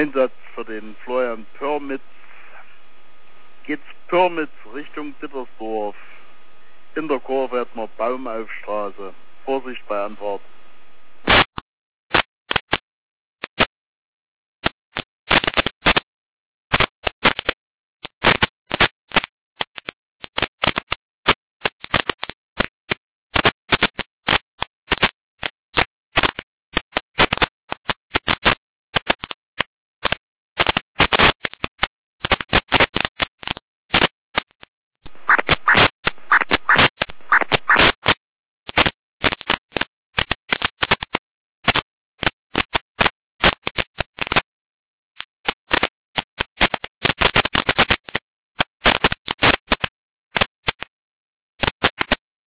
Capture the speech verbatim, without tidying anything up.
Einsatz für den Florian Pörmitz. Geht's Pörmitz Richtung Dittersdorf. In der Kurve hat man Baumaufstraße. Vorsicht bei Anfahrt.